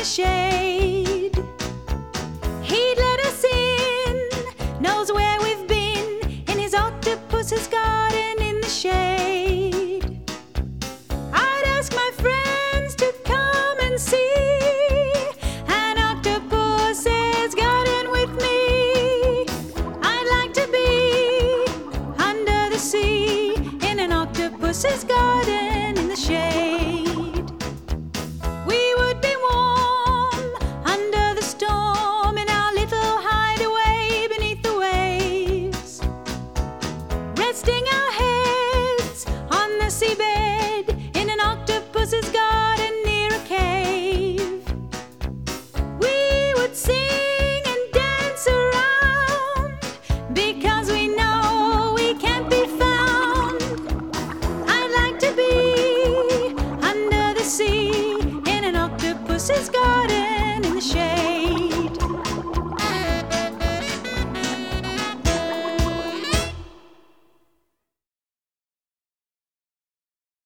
the shade. He'd let us in, knows where we've been, in his octopus's garden in the shade. I'd ask my friends to come and see an octopus's garden with me. I'd like to be under the sea in an octopus's garden in the shade. We would be warm under the storm in our little hideaway beneath the waves, resting our heads on the seabed in an octopus's garden near a cave. We would sing and dance around because we know we can't be found. I'd like to be under the sea in an octopus's garden in the shade.